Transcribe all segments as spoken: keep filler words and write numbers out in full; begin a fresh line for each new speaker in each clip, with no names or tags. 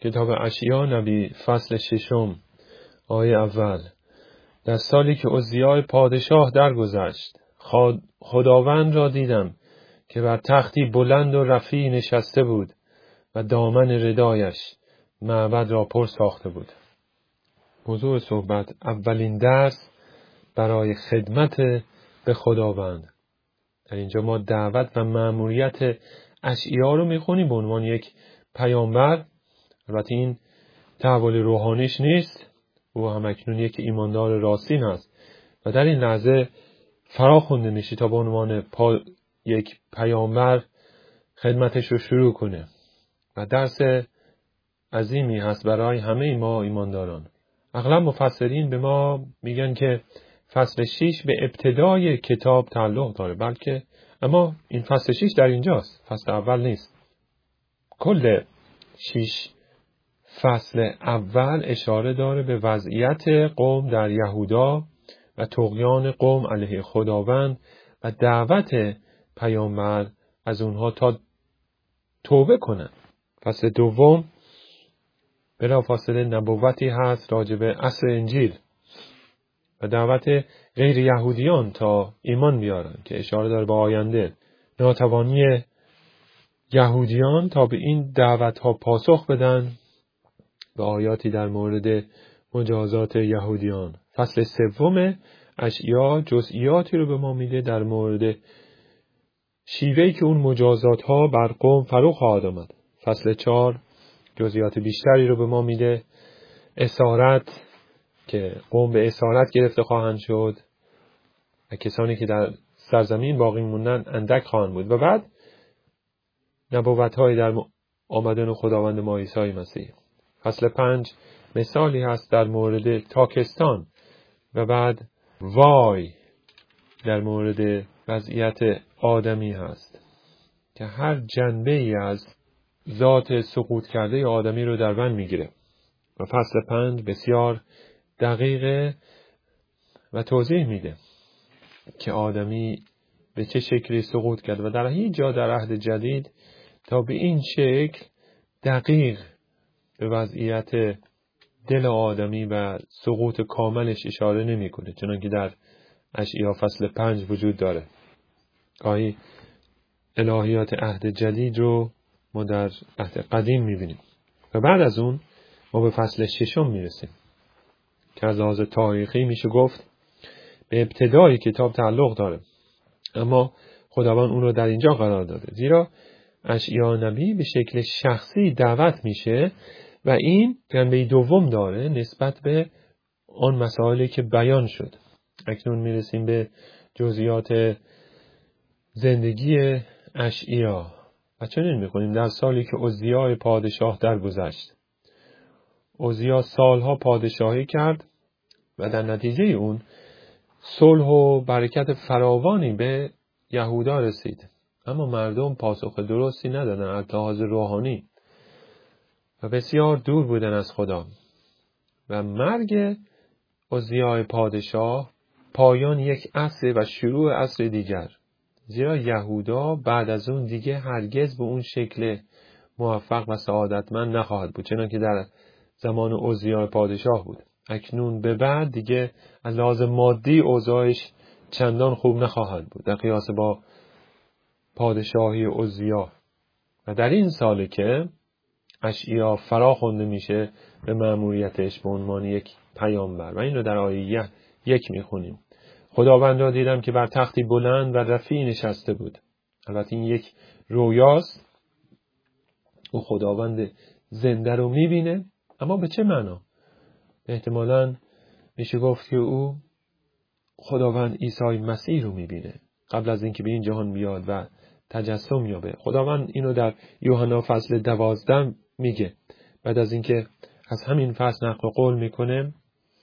کتاب اشعیا نبی فصل ششم آیه اول. در سالی که عزیا پادشاه درگذشت، خداوند را دیدم که بر تختی بلند و رفیع نشسته بود و دامن ردایش معبد را پر ساخته بود. موضوع صحبت اولین درس برای خدمت به خداوند. در اینجا ما دعوت و مأموریت اشعیا رو میخونیم به عنوان یک پیامبر. البته این تحول روحانیش نیست، او هم اکنون یک ایماندار راستین است و در این لحظه فرا خونده میشه تا به عنوان پا... یک پیامبر خدمتش رو شروع کنه و درس عظیمی هست برای همه ما ایمانداران. اغلب مفسرین به ما میگن که فصل شش به ابتدای کتاب تعلق داره، بلکه اما این فصل شش در اینجاست، فصل اول نیست. کل شش فصل اول اشاره داره به وضعیت قوم در یهودا و طغیان قوم علیه خداوند و دعوت پیامبر از اونها تا توبه کنن. فصل دوم بلافاصله نبوتی هست راجع به عصر انجیل و دعوت غیر یهودیان تا ایمان بیارن که اشاره داره به آینده، ناتوانی یهودیان تا به این دعوت ها پاسخ بدن و آیاتی در مورد مجازات یهودیان. فصل سوم اشعیا جزئیاتی رو به ما میده در مورد شیوهی که اون مجازات ها بر قوم فرو خواهد آمد. فصل چهار جزئیات بیشتری رو به ما میده، اسارت که قوم به اسارت گرفته خواهند شد و کسانی که در سرزمین باقی موندن اندک خواهند بود. و بعد نبوت های در آمدن خداوند ما عیسی مسیح. فصل پنج مثالی هست در مورد تاکستان و بعد وای در مورد وضعیت آدمی هست که هر جنبه ای از ذات سقوط کرده آدمی رو در بر میگیره. و فصل پنج بسیار دقیقه و توضیح میده که آدمی به چه شکلی سقوط کرد و در هیچ جا در عهد جدید تا به این شکل دقیق به وضعیت دل آدمی و سقوط کاملش اشاره نمی کنه، چنانکه در اشعیا فصل پنج وجود داره. گاهی الهیات عهد جدید رو ما در عهد قدیم می بینیم و بعد از اون ما به فصل ششم می رسیم که از لحاظ تاریخی میشه گفت به ابتدای کتاب تعلق داره، اما خداوند اون رو در اینجا قرار داده، زیرا اشعیا نبی به شکل شخصی دعوت میشه و این جنبه دوم داره نسبت به آن مسائلی که بیان شد. اکنون میرسیم به جزئیات زندگی اشعیا و چنین میکنیم در سالی که عزیا پادشاه درگذشت. عزیا سالها پادشاهی کرد و در نتیجه اون صلح و برکت فراوانی به یهودا رسید، اما مردم پاسخ درستی ندادن از لحاظ روحانی و بسیار دور بودن از خدا. و مرگ عزیا پادشاه پایان یک عصر و شروع عصر دیگر، زیرا یهودا بعد از اون دیگه هرگز به اون شکل موفق و سعادتمند نخواهد بود چنانکه در زمان عزیا پادشاه بود. اکنون به بعد دیگه از لحاظ مادی اوضاعش چندان خوب نخواهد بود در قیاس با پادشاهی عزیا. و در این ساله که اشعیا فرا خونده میشه به مأموریتش به عنوان یک پیامبر و این رو در آیه یک میخونیم. خداوند را دیدم که بر تختی بلند و رفیع نشسته بود. البته این یک رویاست، او خداوند زنده رو میبینه، اما به چه معنا؟ احتمالاً میشه گفت که او خداوند عیسی مسیح رو میبینه قبل از اینکه به این جهان بیاد و تجسم یابه. خداوند اینو در یوحنا فصل دوازده میگه، بعد از اینکه از همین فصل نقل قول میکنه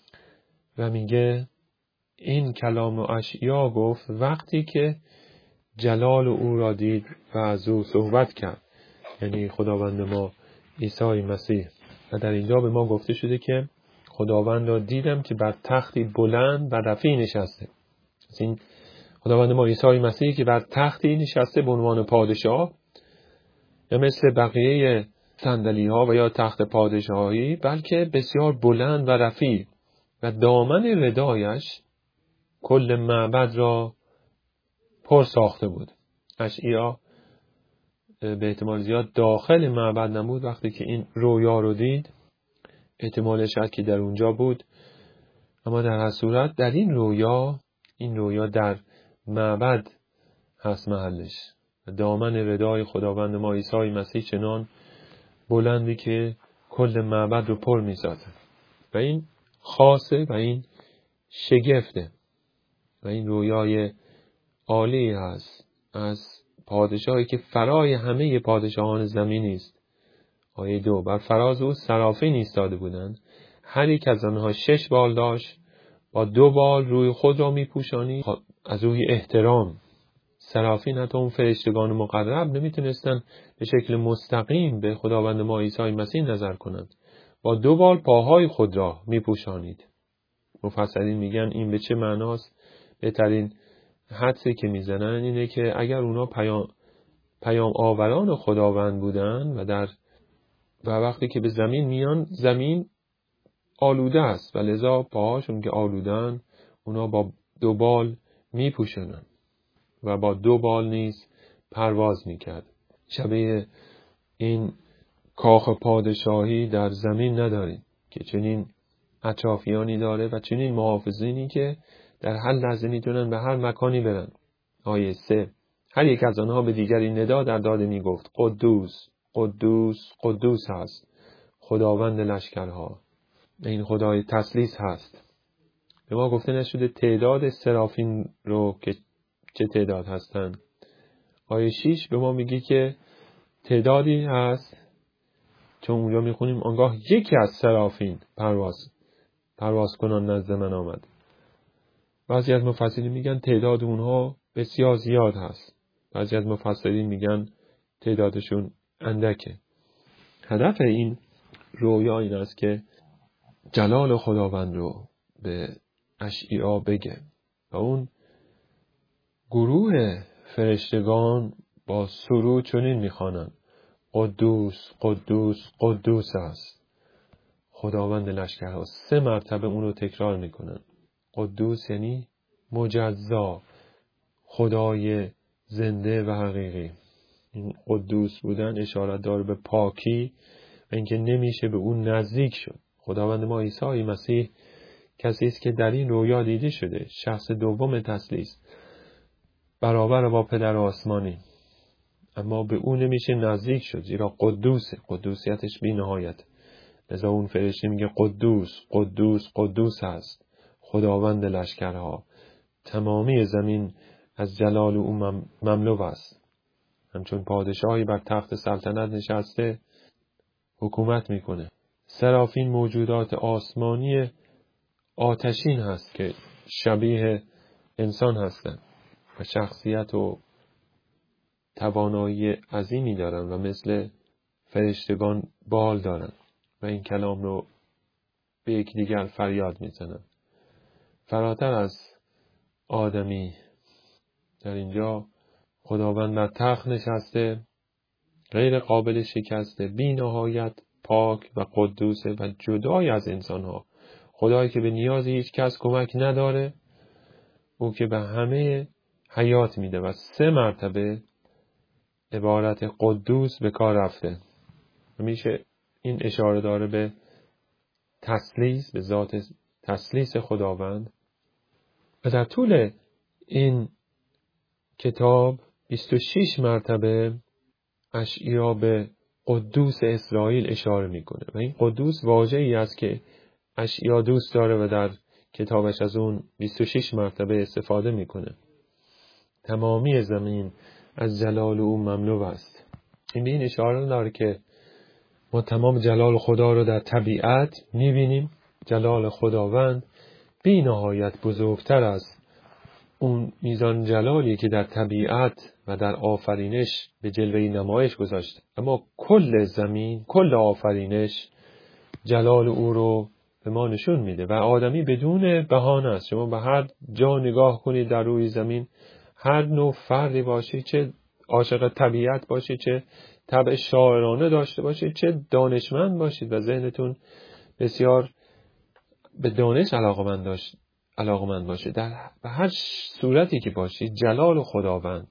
و میگه این کلام اشعیا گفت وقتی که جلال او را دید و از او صحبت کرد، یعنی خداوند ما عیسی مسیح. و در اینجا به ما گفته شده که خداوند را دیدم که بر تختی بلند و رفیع نشسته. این خداوند ما عیسی مسیح که بر تختی نشسته به عنوان پادشاه، یا مثل بقیه صندلی ها و یا تخت پادشاهی، بلکه بسیار بلند و رفیع و دامن ردایش کل معبد را پر ساخته بود. اشعیا به احتمال زیاد داخل معبد نبود. وقتی که این رویا رو دید احتمالش هست که در اونجا بود، اما در هر صورت در این رویا این رویا در معبد هست محلش. دامن ردای خداوند ما عیسی مسیح چنان بلندی که کل معبد رو پر می‌سازه و این خاصه و این شگفته و این رویای عالی هست از پادشاهی که فرای همه پادشاهان زمین است. آیه دو: بر فراز او سرافین ایستاده بودند، هر یک از آنها شش بال داشت، با دو بال روی خود را می‌پوشانید از روی احترام. سرافین حتی اون فرشتگان مقرب نمیتونستن به شکل مستقیم به خداوند ما عیسی مسیح نظر کنند. با دو بال پاهای خود را میپوشانید. مفسرین میگن این به چه معناست؟ بهترین حدسی که میزنن اینه که اگر اونا پیام پیام آوران خداوند بودن و در و وقتی که به زمین میان زمین آلوده است و لذا پاهاشون که آلودن اونا با دو بال میپوشونن و با دو بال نیز پرواز میکرد. شبیه این کاخ پادشاهی در زمین نداریم که چنین اطرافیانی داره و چنین محافظینی که در هر لحظه میتونن به هر مکانی برن. آیه سه: هر یک از آنها به دیگری ندا در داده میگفت قدوس قدوس قدوس هست خداوند لشکرها. این خدای تثلیث هست. به ما گفته نشده تعداد سرافین رو که چه تعداد هستن. آیه شش به ما میگه که تعدادی هست، چون اونجا میخونیم آنگاه یکی از سرافین پرواز پرواز کنان نزد من آمد. بعضی از مفسرین میگن تعداد اونها بسیار زیاد هست، بعضی از مفسرین میگن تعدادشون اندکه. هدف این رویا این است که جلال خداوند رو به اشعیا بگه و اون گروه فرشتگان با سرود چنین میخوانند: قدوس قدوس قدوس است خداوند لشکرها. سه مرتبه اون رو تکرار میکنن. قدوس یعنی مجزا، خدای زنده و حقیقی. این قدوس بودن اشارت داره به پاکی و اینکه نمیشه به اون نزدیک شد. خداوند ما عیسی مسیح کسی است که در این رویا دیده شده، شخص دوم تثلیث، برابر با پدر آسمانی، اما به اون نمیشه نزدیک شد زیرا قدوسه، قدوسیتش بی نهایت. لذا اون فرشته میگه قدوس قدوس قدوس هست خداوند لشکرها. تمامی زمین از جلال او مملو است. همچون پادشاهی بر تخت سلطنت نشسته حکومت میکنه. سرافین موجودات آسمانی آتشین هست که شبیه انسان هستند و شخصیت و توانایی عظیمی دارن و مثل فرشتگان بال دارن و این کلام رو به یکدیگر فریاد میزنن. فراتر از آدمی در اینجا خداوند بر تخت نشسته، غیر قابل شکسته، بی نهایت پاک و قدوسه و جدای از انسان ها. خدایی که به نیاز هیچ کس کمک نداره، او که به همه حیات میده و سه مرتبه عبارت قدوس به کار رفته. میشه این اشاره داره به تثلیث، به ذات تثلیث خداوند. و در طول این کتاب بیست و شش مرتبه اشعیا به قدوس اسرائیل اشاره میکنه و این قدوس واژه‌ای است که اشعیا دوست داره و در کتابش از اون بیست و شش مرتبه استفاده میکنه. تمامی زمین از جلال او مملو است. این به این اشاره داره که ما تمام جلال خدا رو در طبیعت میبینیم. جلال خداوند بی نهایت بزرگتر از اون میزان جلالی که در طبیعت و در آفرینش به جلوه نمایش گذاشته. اما کل زمین، کل آفرینش جلال او رو به ما نشون میده و آدمی بدون بهانه است. شما به هر جا نگاه کنید در روی زمین، هر نوع فردی باشی، چه عاشق طبیعت باشی چه طبع شاعرانه داشته باشید، چه دانشمند باشید و ذهنتون بسیار به دانش علاقمند داشت علاقمند باشید. در هر صورتی که باشید جلال خداوند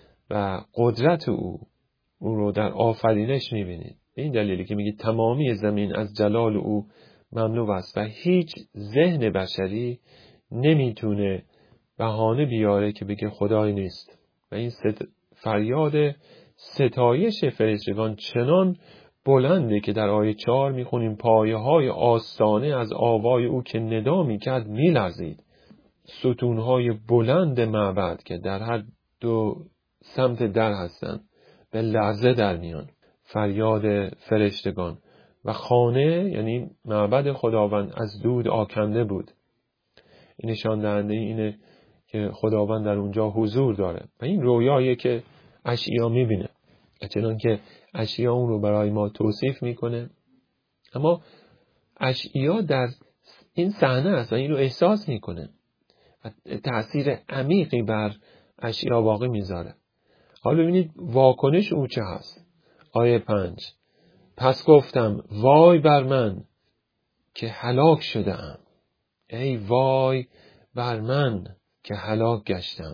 و قدرت او او رو در آفرینش می‌بینید. به این دلیلی که میگه تمامی زمین از جلال او مملو است و هیچ ذهن بشری نمیتونه بهانه بیاره که بگه خدایی نیست. و این ست... فریاد ستایش فرشتگان چنان بلنده که در آیه چهار میخونیم پایه های آستانه از آوای او که ندا میکرد میلرزید. ستونهای بلند معبد که در هر دو سمت در هستند به لرزه در میان. فریاد فرشتگان و خانه یعنی معبد خداوند از دود آکنده بود. این نشان دهنده اینه که خداوند در اونجا حضور داره و این رویایی که اشعیا میبینه، چنان که اشعیا اون رو برای ما توصیف میکنه. اما اشعیا در این صحنه است و این رو احساس میکنه و تأثیر عمیقی بر اشعیا باقی میذاره. حالا ببینید واکنش او چه هست. آیه پنج: پس گفتم وای بر من که هلاک شده‌ام، ای وای بر من که هلاک گشتم.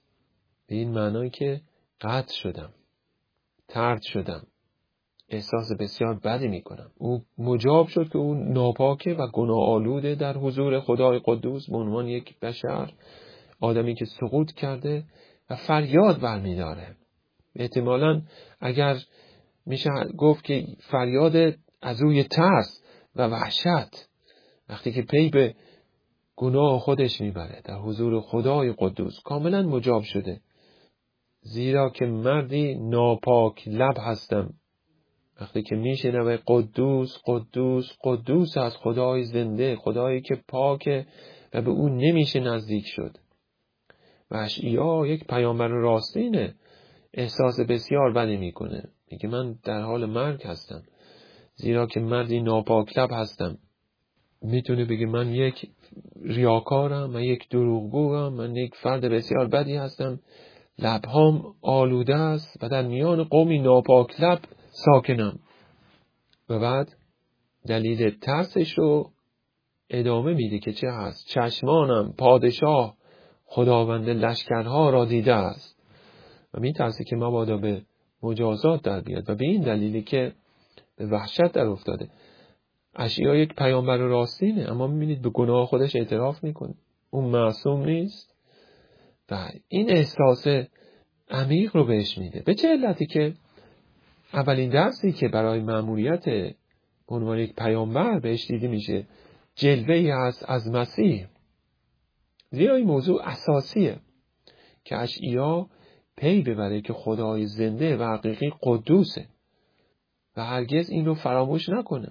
به این معنایی که قطع شدم، طرد شدم، احساس بسیار بدی میکنم. او مجاب شد که او ناپاکه و گناه آلوده در حضور خدای قدوس به عنوان یک بشر، آدمی که سقوط کرده و فریاد برمیداره. احتمالاً اگر میشه گفت که فریاد از روی ترس و وحشت، وقتی که پی به گناه خودش میبره در حضور خدای قدوس کاملا مجاب شده. زیرا که مردی ناپاک لب هستم. وقتی که میشنوه قدوس قدوس قدوس از خدای زنده، خدایی که پاکه و به او نمیشه نزدیک شد. و اشعیا یک پیامبر راستینه، احساس بسیار بدی میکنه. میگه من در حال مرگ هستم، زیرا که مردی ناپاک لب هستم. میتونه بگه من یک ریاکارم، من یک دروغگوام، من یک فرد بسیار بدی هستم، لبهام آلوده است و در میان قومی ناپاک لب ساکنم. و بعد دلیل ترسش رو ادامه میده که چه هست؟ چشمانم پادشاه خداوند لشکرها را دیده است. و میترسه که مبادا به مجازات در بیاد و به این دلیلی که به وحشت در افتاده. اشعیا یک پیامبر راستینه، اما میبینید به گناه خودش اعتراف میکنه. اون معصوم نیست و این احساس عمیق رو بهش میده. به چه علتی؟ که اولین درسی که برای مأموریت به عنوان یک پیامبر بهش دیده میشه جلوه‌ای هست از مسیح. زیرا این موضوع اساسیه که اشعیا پی ببره که خدای زنده و حقیقی قدوسه و هرگز این رو فراموش نکنه.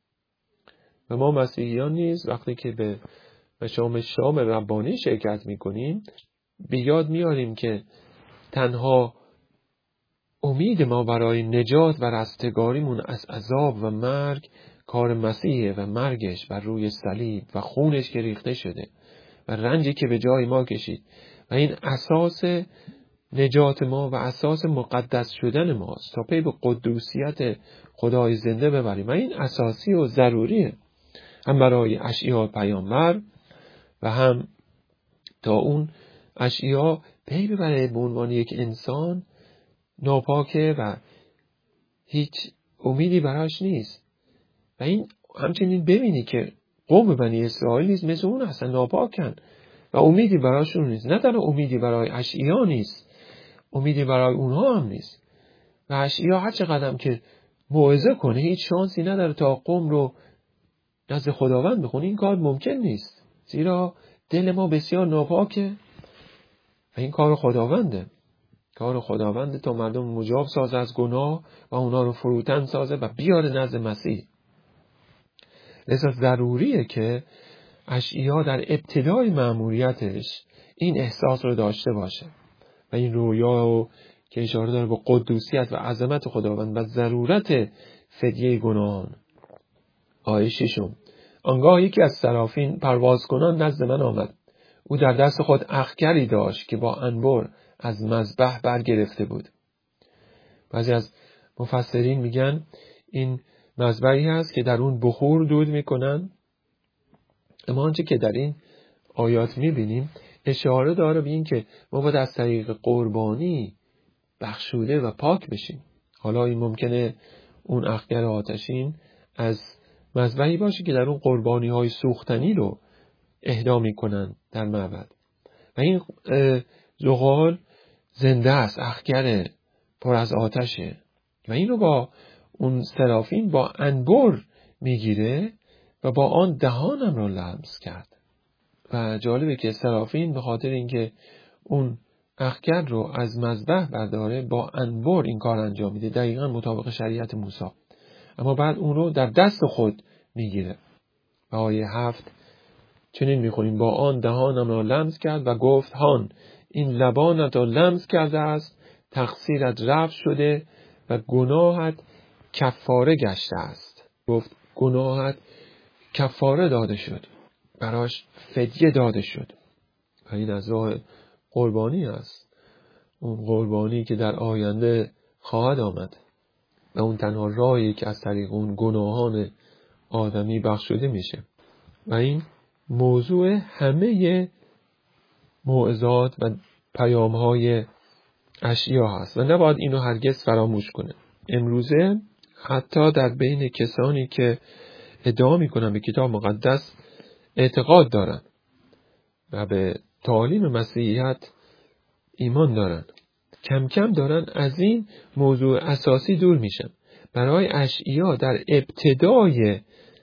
و ما مسیحیان نیز وقتی که به مشام شام ربانی شرکت میکنیم به یاد میاریم که تنها امید ما برای نجات و رستگاریمون از عذاب و مرگ کار مسیحه و مرگش بر روی صلیب و خونش که ریخته شده و رنجی که به جای ما کشید و این اساس نجات ما و اساس مقدس شدن ماست تا پی به قدوسیت خدای زنده ببریم. و این اساسی و ضروریه هم برای اشعیا پیامبر و هم تا اون اشعیا پی ببره به عنوان یک انسان ناپاکه و هیچ امیدی براش نیست. و این همچنین ببینی که قوم بنی اسرائیل نیز مثل اون هستن، ناپاکن و امیدی براشون نیست. نه تنها امیدی برای اشعیا نیست، امیدی برای اونها هم نیست. و اشعیا هر چقدر که موعظه کنه هیچ شانسی نداره تا قوم رو نزد خداوند بخونه. این کار ممکن نیست، زیرا دل ما بسیار ناپاکه و این کار خداونده. کار خداونده تا مردم مجاب سازه از گناه و اونا رو فروتن سازه و بیاره نزد مسیح. لذا ضروریه که اشعیا در ابتدای مأموریتش این احساس رو داشته باشه و این رویا که اشاره داره به قدوسیت و عظمت خداوند و ضرورت فدیه گناهان. آیه ششم: آنگاه یکی از سرافین پرواز کنان نزد من آمد. او در دست خود اخگری داشت که با انبر از مذبح برگرفته بود. بعضی از مفسرین میگن این مذبحی هست که در اون بخور دود میکنن. اما آنچه که در این آیات میبینیم اشاره داره به این که ما باید از طریق قربانی بخشوده و پاک بشیم. حالا این ممکنه اون اخگر آتشین از مذبحی باشه که در اون قربانی های سوختنی رو اهدا میکنن در معبد و این زغال زنده است، اخگر پر از آتشه و این رو با اون سرافین با انبر میگیره و با آن دهانم رو لمس کرد. و جالبه که سرافین به خاطر اینکه اون اخگر رو از مذبح برداره با انبر این کار انجام میده، دقیقا مطابق شریعت موسی. اما بعد اون رو در دست خود میگیره. و آیه هفت چنین میخونیم: با آن دهانم را لمس کرد و گفت هان این لبانت را لمس کرده است، تقصیرت رفع شده و گناهت کفاره گشته است. گفت گناهت کفاره داده شد، براش فدیه داده شد. و این از راه قربانی است، اون قربانی که در آینده خواهد آمد و اون تنها راهی که از طریق اون گناهان آدمی بخشوده میشه. و این موضوع همه موعظات و پیام‌های اشعیا هست و نباید اینو هرگز فراموش کنه. امروزه حتی در بین کسانی که ادعا میکنن به کتاب مقدس اعتقاد دارن و به تعالیم مسیحیت ایمان دارن، کم کم دارن از این موضوع اساسی دور میشن. برای اشعیا در ابتدای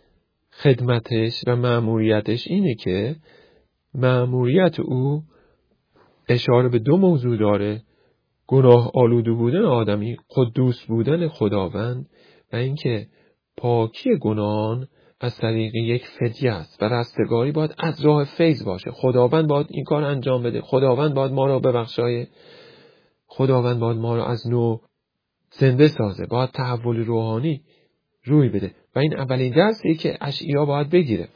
خدمتش و مأموریتش اینه که مأموریت او اشاره به دو موضوع داره: گناه آلوده بودن آدمی، قدوس بودن خداوند و اینکه پاکی گناهان از طریق یک فدیه است و رستگاری باید از راه فیض باشه. خداوند باید این کار انجام بده، خداوند باید ما را ببخشایه، خداوند باید ما را از نو زنده سازه، باید تحول روحانی روی بده و این اولین درسیه که اشعیا باید بگیره.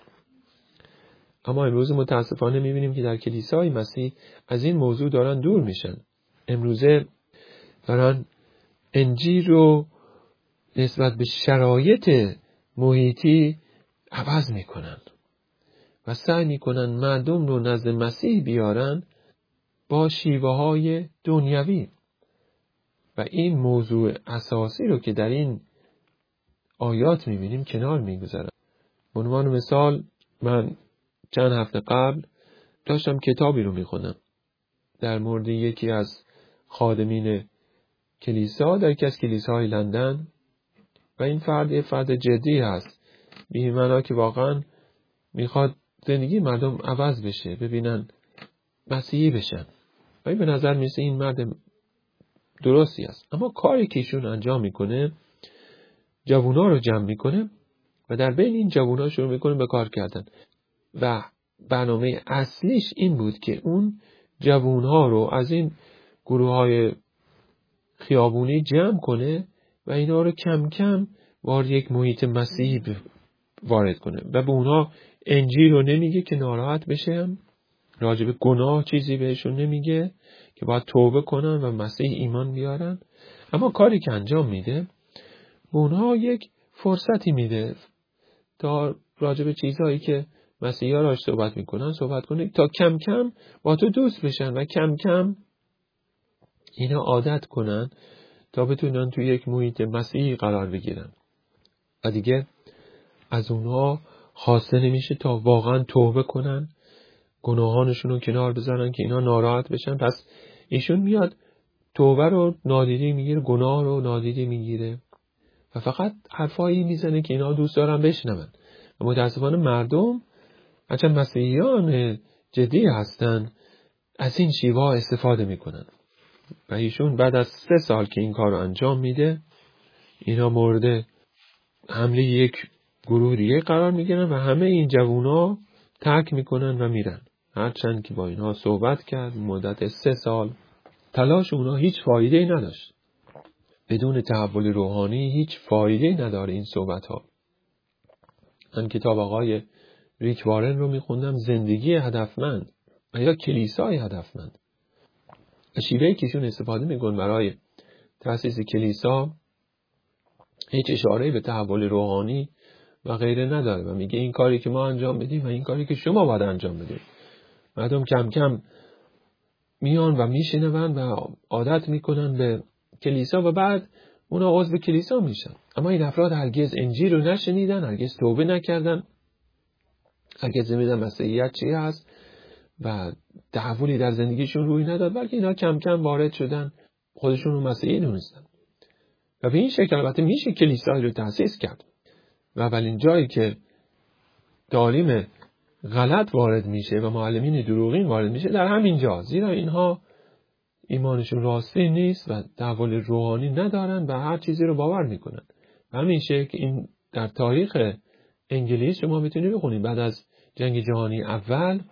اما امروز متاسفانه میبینیم که در کلیسای مسیح از این موضوع دارن دور میشن. امروزه دارن انجیل رو نسبت به شرایط محیطی عوض میکنن و سعی میکنن مردم رو نزد مسیح بیارن با شیوه های دنیوی و این موضوع اساسی رو که در این آیات میبینیم کنار میگذارن. به عنوان مثال من چند هفته قبل داشتم کتابی رو میخونم در مورد یکی از خادمین کلیسا در یکی از کلیساهای لندن و این فرد یه فرد جدی هست، به این معنا که واقعا میخواد زندگی مردم عوض بشه، ببینن مسیحی بشن و این به نظر میسه این مرد درستی است. اما کاری که ایشون انجام میکنه جوونا رو جمع میکنه و در بین این جوونا شروع میکنه به کار کردن و برنامه اصلیش این بود که اون جوونها رو از این گروه های خیابونی جمع کنه و اینا رو کم کم وارد یک محیط مسیحی وارد کنه و به اونها انجیل رو نمیگه که ناراحت بشه، راجع به گناه چیزی بهشون نمیگه که باید توبه کنن و مسیح ایمان بیارن. اما کاری که انجام میده به اونها یک فرصتی میده تا راجع به چیزهایی که مسیحی ها راش صحبت میکنن صحبت کنه تا کم کم با تو دوست بشن و کم کم اینا عادت کنن تا بتونن توی یک محیط مسیحی قرار بگیرن و دیگه از اونها خواسته نمیشه تا واقعا توبه کنن، گناهانشون رو کنار بذارن که اینا ناراحت بشن. پس ایشون میاد توبه رو نادیده میگیره، گناه رو نادیده میگیره و فقط حرفایی میزنه که اینا دوست دارن بشنون. و متاسفانه مردم هرچند مسیحیان جدی هستن از این شیوه استفاده میکنن و ایشون بعد از سه سال که این کار رو انجام میده اینا مورد حمله یک گروه دیگه قرار میگیرن و همه این جوونا ترک میکنن و میرن. هرچند که با اینها صحبت کرد مدت سه سال تلاش اونا هیچ فایده ای نداشت. بدون تحول روحانی هیچ فایده ای نداره این صحبت ها. من کتاب آقای ریک وارن رو میخوندم، زندگی هدفمند و یا کلیسای هدفمند. شیوهی که ایشون استفاده میکنن برای تأسیس کلیسا هیچ اشاره‌ای به تحول روحانی و غیره نداره و میگه این کاری که ما انجام بدیم و این کاری که شما باید انجام بدید. مردم کم کم میان و میشنون و عادت میکنن به کلیسا و بعد اونا عضو کلیسا میشن، اما این افراد هرگز انجیل رو نشنیدن، هرگز توبه نکردن، هرگز نمیدونن مسیحیت چی هست و تحولی در زندگیشون روی نداد، بلکه اینا کم کم وارد شدن، خودشون رو مسیحی دونستن و به این شکل البته میشه کلیسایی رو تأسیس کرد. و اولین جایی که تعالیم غلط وارد میشه و معلمین دروغین وارد میشه در همین جا، زیرا اینها ایمانشون راستی نیست و تحول روحانی ندارن و هر چیزی رو باور میکنن. همین شکل این در تاریخ انگلیس شما میتونید بخونید، بعد از جنگ جهانی اول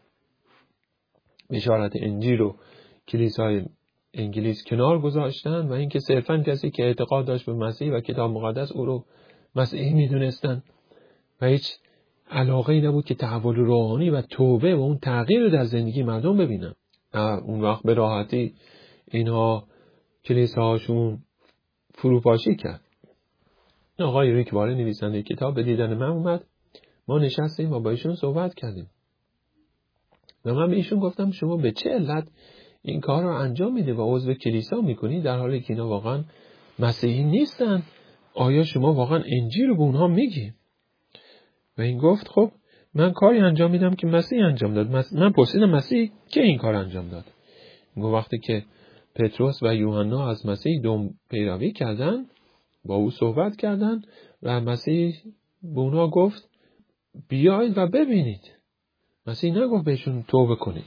بشارت انجیل رو کلیسای انگلیس کنار گذاشتن و اینکه صرفاً کسی که اعتقاد داشت به مسیح و کتاب مقدس او رو مسیحی میدونستن و هیچ علاقه‌ای نبود که تحول روحانی و توبه و اون تغییر رو در زندگی مردم ببینن. اون وقت به راحتی اینها کلیساهاشون فروپاشی کرد. آقای ریک وارن نویسنده کتاب به دیدن من اومد، ما نشستیم و با ایشون صحبت کردیم و من به ایشون گفتم شما به چه علت این کار رو انجام میده و عضو کلیسا میکنی در حالی که اینا واقعا مسیحی نیستن؟ آیا شما واقعا انجیل رو به اونها میگی؟ و این گفت خب من کاری انجام میدم که مسیح انجام داد. من پرسیدم مسیح که این کار انجام داد؟ گفت وقتی که پتروس و یوحنا از مسیح دم پیروی کردن، با او صحبت کردن و مسیح به اونها گفت بیایید و ببینید. مسیح نگفت بهشون توبه کنید.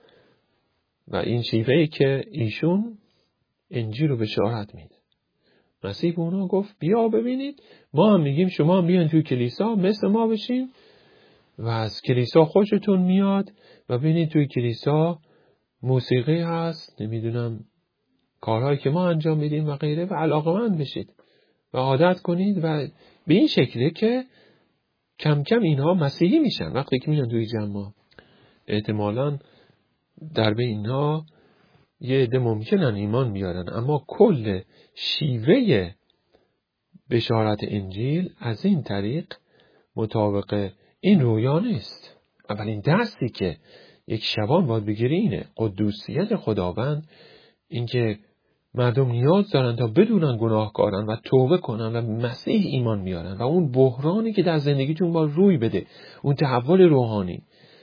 و این شیوهی که ایشون انجیل رو بشارت میده. مسیح به اونها گفت بیا ببینید، ما هم میگیم شما هم بیان توی کلیسا مثل ما بشین و از کلیسا خوشتون میاد و ببینید توی کلیسا موسیقی هست، نمیدونم کارهایی که ما انجام میدیم و غیره و علاقه‌مند بشید و عادت کنید و به این شکله که کم کم اینها مسیحی میشن. وقتی که میان توی جمع احتمالاً در بین اینها یه عده ممکنن ایمان بیارن، اما کل شیوه بشارت انجیل از این طریق مطابق این رویا نیست. اولین درسی که یک شبان باید بگیری اینه، قدوسیت خداوند، اینکه مردم نیاز دارن تا بدونن گناهکارن و توبه کنن و مسیح ایمان بیارن و اون بحرانی که در زندگیتون با روی بده، اون تحول روحانی.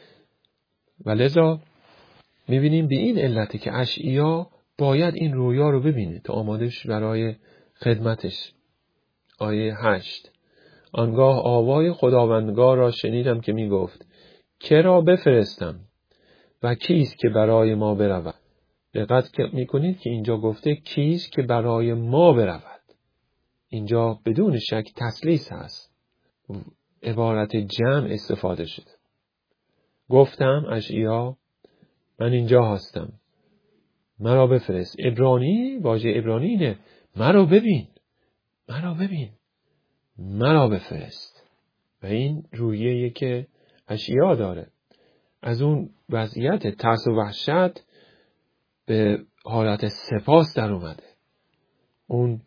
و لذا میبینیم به این علتی که اشعیا باید این رویا رو ببینه تا آمادش برای خدمتش. آیه هشت، آنگاه آوای خداوندگار را شنیدم که میگفت که را بفرستم و کیست که برای ما برود. دقت میکنید که اینجا گفته کیست که برای ما برود. اینجا بدون شک تثلیث هست، عبارت جمع استفاده شد. گفتم اشعیا من اینجا هستم، مرا بفرست. عبرانی، واژه عبرانی اینه مرا ببین، مرا ببین، مرا بفرست. و این رویه‌ای که اشعیا داره، از اون وضعیت ترس و وحشت به حالت سپاس در اومده. اون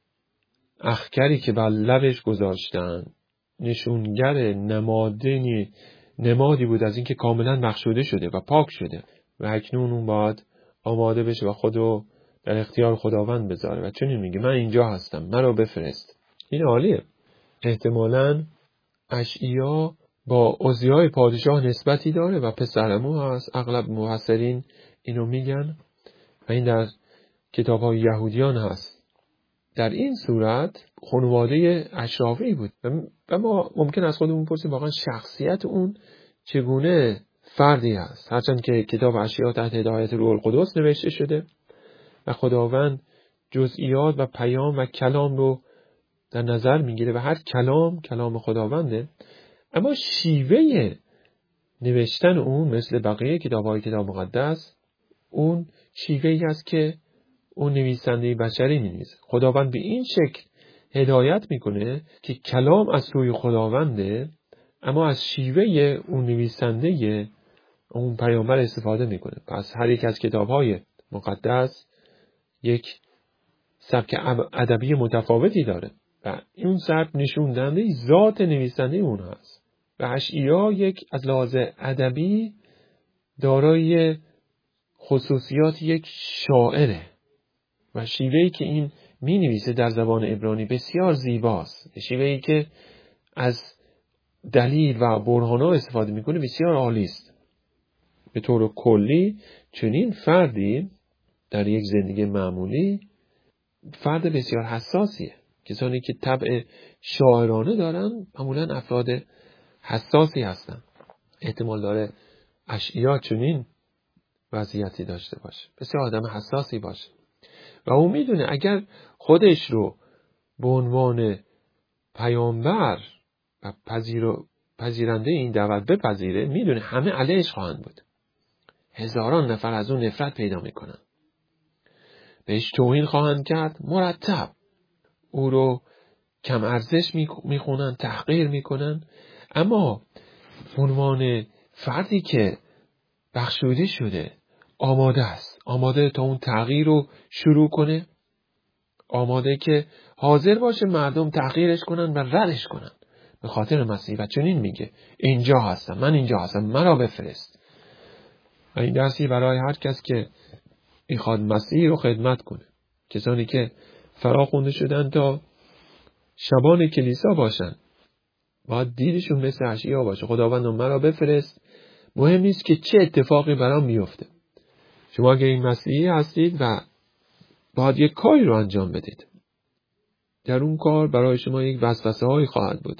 اخگری که بر لبش گذاشتن نشونگر نمادی نمادی بود از اینکه کاملا بخشوده شده و پاک شده و اکنون اون باید آماده بشه و خودو در اختیار خداوند بذاره و چنین میگه من اینجا هستم، مرا بفرست. این عالیه. احتمالاً اشعیا با عزیای پادشاه نسبتی داره و پسرعمو هست. اغلب مفسرین اینو میگن و این در کتاب‌های یهودیان هست. در این صورت خانواده اشرافی بود و ما ممکن از خودمون بپرسیم واقعا شخصیت اون چگونه فردی است. هرچند که کتاب اشعیا تحت هدایت روح القدس نوشته شده و خداوند جزئیات و پیام و کلام رو در نظر میگیره و هر کلام کلام خداونده، اما شیوه نوشتن اون مثل بقیه کتاب‌های کتاب مقدس اون شیوهی است که اون نویسنده بشری می‌نویسه. خداوند به این شکل هدایت میکنه که کلام از سوی خداونده، اما از شیوه اون نویسنده اون پیامبر استفاده میکنه. پس هر یک از کتاب‌های مقدس یک سبک ادبی متفاوتی داره و اون ضرب نشون دهنده ذات نویسنده اون هست. و اشعیا یک از لحاظ ادبی دارای خصوصیات یک شاعره و شیوهی که این می نویسه در زبان عبرانی بسیار زیباست. شیوهی که از دلیل و برهان‌ها استفاده میکنه بسیار عالی است. به طور کلی چنین فردی در یک زندگی معمولی فرد بسیار حساسیه. کسانی که طبع شاعرانه دارن معمولا افراد حساسی هستن. احتمال داره اشعیا چنین وضعیتی داشته باشه، بسیار آدم حساسی باشه و اون میدونه اگر خودش رو به عنوان پیامبر و پذیرو پذیرنده این دعوت بپذیره، میدونه همه علیهش خواهند بود. هزاران نفر از اون نفرت پیدا میکنن، بهش توهین خواهند کرد، مرتب او رو کم ارزش میخونن، تحقیر میکنن. اما عنوان فردی که بخشوده شده آماده است، آماده تا اون تغییر رو شروع کنه، آماده که حاضر باشه مردم تحقیرش کنن و ردش کنن به خاطر مسیح. و چنین میگه اینجا هستم، من اینجا هستم، مرا بفرست. و این درسی برای هر کس که میخواد مسیح رو خدمت کنه، کسانی که فراخونده شدن تا شبان کلیسا باشن، باید دیدشون مثل اشعیا باشه. خداوند مرا بفرست. مهم نیست که چه اتفاقی برام میفته. شما اگه این مسیحی هستید و باید یک کاری رو انجام بدید، در اون کار برای شما یک وسوسه هایی خواهد بود.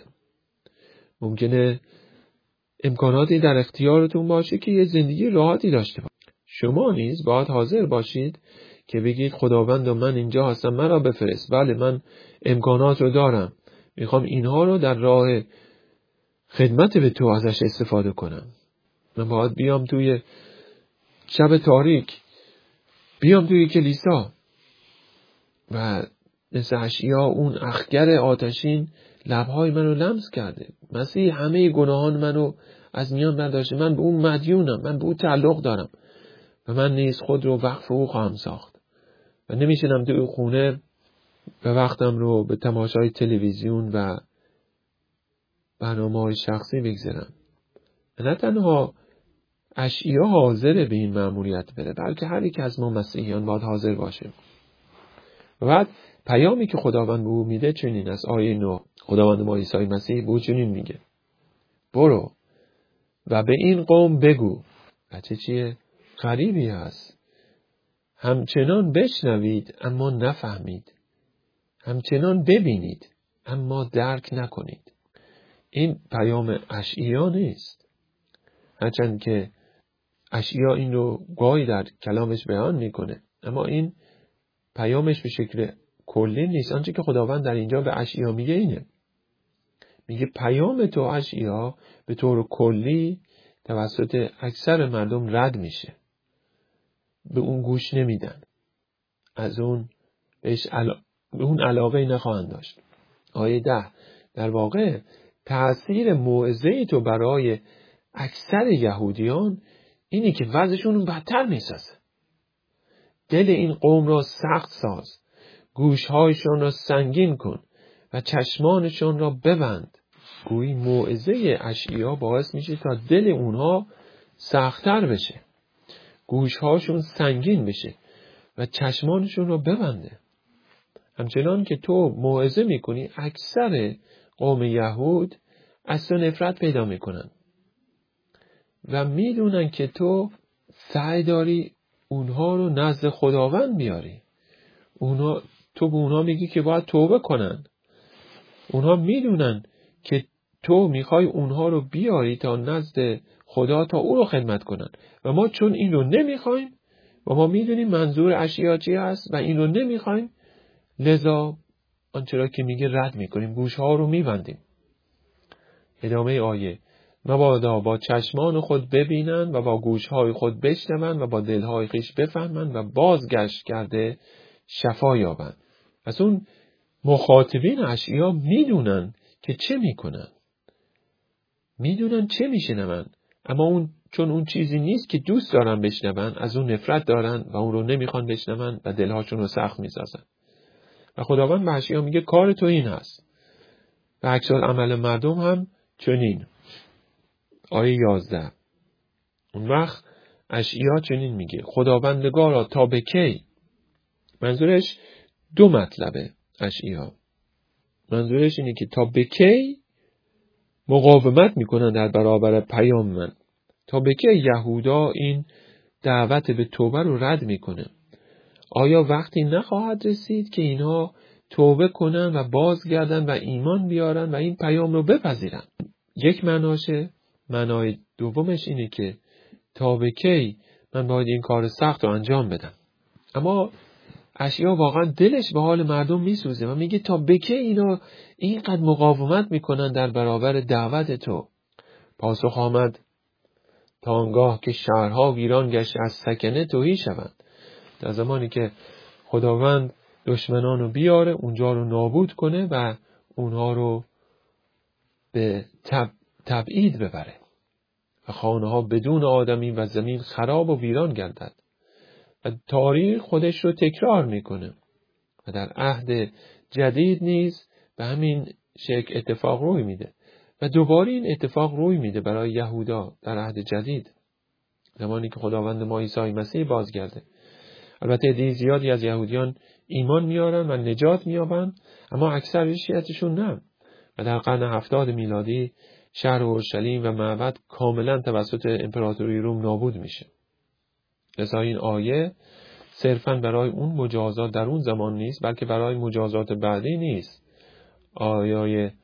ممکنه امکاناتی در اختیارتون باشه که یه زندگی راحتی داشته باشید. شما نیز باید حاضر باشید که بگید خداوند من اینجا هستم، مرا بفرست. بله من امکانات رو دارم، میخوام اینها رو در راه خدمت به تو ازش استفاده کنم. من باید بیام توی شب تاریک، بیام توی کلیسا و مثل اشعیا اون اخگر آتشین لبهای منو لمس کرده. مسیح همه گناهان منو از میان برداشته، من به اون مدیونم، من به اون تعلق دارم و من نیز خود رو وقف او خواهم ساخت و نمیشنم توی خونه و وقتم رو به تماشای تلویزیون و برنامه‌های شخصی بگذارم. نه تنها اشعیا حاضر به این مأموریت بره، بلکه هر یک از ما مسیحیان باید حاضر باشه. و بعد پیامی که خداوند به او میده چنین است. آیه نه، خداوند ما عیسی مسیح به او چنین میگه برو و به این قوم بگو. بچه چیه؟ غریبی هست. همچنان بشنوید اما نفهمید، همچنان ببینید اما درک نکنید. این پیام اشعیا نیست، هرچند که اشعیا این رو گاهی در کلامش بیان میکنه، اما این پیامش به شکل کلی نیست. آنچه که خداوند در اینجا به اشعیا میگه اینه، میگه پیام تو اشعیا به طور کلی توسط اکثر مردم رد میشه، به اون گوش نمیدن، از اون بهش علا... به اون علاقه نخواهند داشت. آیه ده، در واقع تأثیر موعظه تو برای اکثر یهودیان اینی که وضعشون بدتر میسازه. دل این قوم را سخت ساز، گوشهایشان را سنگین کن و چشمانشان را ببند. گویی موعظه اشعیا باعث میشه تا دل اونها سخت‌تر بشه، گوشهاشون سنگین بشه و چشمانشون را ببنده. همچنان که تو موعظه میکنی، اکثر قوم یهود از تو نفرت پیدا میکنن و میدونن که تو سعی داری اونها رو نزد خداوند بیاری. اونها تو به اونها میگی که باید توبه کنن. اونها میدونن که تو میخوای اونها رو بیاری تا نزد خدا تا او رو خدمت کنن و ما چون این رو نمیخوایم و ما میدونیم منظور اشعیا چی هست و این رو نمیخوایم، لذا آنچه را که میگه رد میکنیم، گوشها رو میبندیم. ادامه آیه، مبادا با چشمان خود ببینند و با گوشهای خود بشنوند و با دلهای خویش بفهمند و بازگشت کرده شفا یابند. پس اون مخاطبین اشعیا میدونن که چه میکنن، میدونن چه میشنون، اما اون چون اون چیزی نیست که دوست دارن بشنون، از اون نفرت دارن و اون رو نمیخوان بشنون و دلهاشون رو سخت میسازن. و خداوند به اشعیا میگه کار تو این هست و عکس العمل مردم هم چنین. آیه یازده. اون وقت اشعیا چنین میگه خداوندگارا تا به کی؟ منظورش دو مطلبه. اشعیا منظورش اینه که تا به کی مقاومت میکنن در برابر پیام من؟ تا به کی یهودا این دعوت به توبه رو رد میکنه؟ آیا وقتی نخواهد رسید که اینها توبه کنن و بازگردن و ایمان بیارن و این پیام رو بپذیرن؟ یک معناشه. معنای دومش اینه که تا به کی من باید این کار سخت رو انجام بدم؟ اما اشعیا واقعا دلش به حال مردم میسوزه و میگه تا به کی اینا اینقدر مقاومت میکنن در برابر دعوت تو؟ پاسخ آمد تا آنگاه که شهرها ویران گشت از سکنه تهی شوند. در زمانی که خداوند دشمنان رو بیاره اونجا رو نابود کنه و اونها رو به تب... تبعید ببره و خانه ها بدون آدمی و زمین خراب و ویران گردد. و تاریخ خودش رو تکرار میکنه و در عهد جدید نیز به همین شکل اتفاق روی میده و دوباره این اتفاق روی میده برای یهودا در عهد جدید زمانی که خداوند ما عیسی مسیح بازگرده. البته عده زیادی از یهودیان ایمان میارن و نجات میابن، اما اکثریتشون نه. و در قرن هفتاد میلادی شهر اورشلیم و معبد کاملا توسط امپراتوری روم نابود میشه. لذا این آیه صرفاً برای اون مجازات در اون زمان نیست، بلکه برای مجازات بعدی نیست. آیه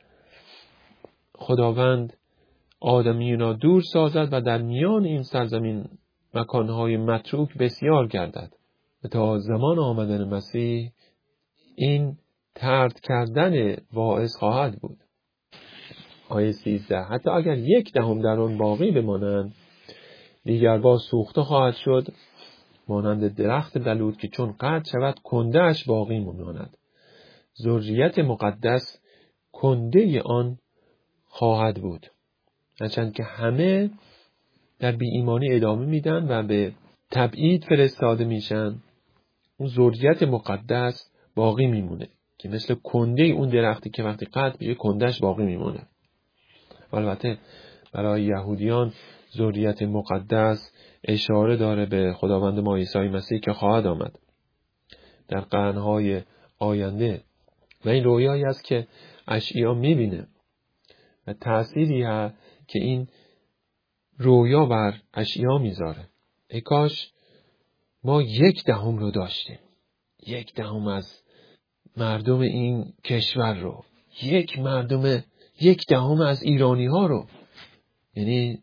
خداوند آدمیان را دور سازد و در میان این سرزمین مکانهای متروک بسیار گردد. و تا زمان آمدن مسیح این طرد کردن واعظ خواهد بود. آیه سیزده. حتی اگر یک دهم در آن باقی بمانند دیگر باز سوخته خواهد شد، مانند درخت بلود که چون قطع شود کنده اش باقی ماند. ذریت مقدس کنده آن خواهد بود. هرچند که همه در بی ایمانی ادامه میدن و به تبعید فرستاده میشن، اون ذریت مقدس باقی میمونه که مثل کنده اون درختی که وقتی قطع میشه کندهش باقی میمونه. البته برای یهودیان ذریت مقدس اشاره داره به خداوند ما عیسی مسیح که خواهد آمد در قرنهای آینده. و این رویایی است که اشعیا میبینه و تأثیری هست که این رویا بر اشعیا میذاره. ای کاش ما یک دهم رو داشتیم، یک دهم از مردم این کشور رو، یک مردم یک دهم از ایرانی ها رو، یعنی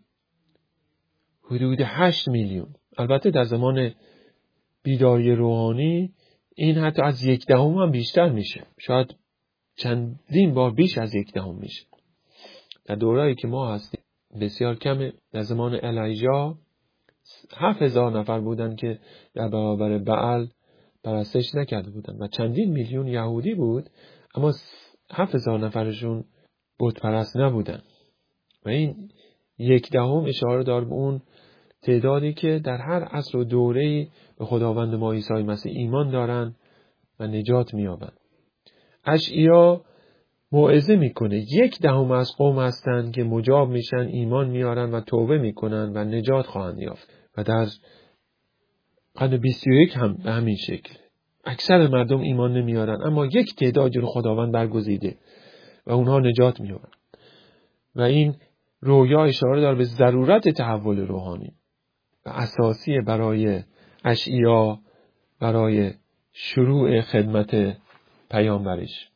حدود هشت میلیون. البته در زمان بیداری روحانی این حتی از یک دهم هم بیشتر میشه، شاید چندین بار بیش از یک دهم میشه. در دوره‌ای که ما هستیم بسیار کمه. در زمان الیجا هفت هزار نفر بودن که در برابر بعل پرستش نکرده بودن و چندین میلیون یهودی بود، اما هفت هزار نفرشون بت پرست نبودن. و این یک دهم اشاره داره به اون تعدادی که در هر عصر و دوره‌ای به خداوند ما عیسی مسیح ایمان دارن و نجات می‌یابن. اشعیا موعظه میکنه یک دهم از قوم هستند که مجاب میشن، ایمان میارن و توبه میکنن و نجات خواهند یافت. و در قرن بیست و یک هم به همین شکل اکثر مردم ایمان نمیارن، اما یک تعدادی رو خداوند برگزیده و اونها نجات مییابن. و این رویا اشاره داره به ضرورت تحول روحانی و اساسی برای اشعیا برای شروع خدمت پیامبرش.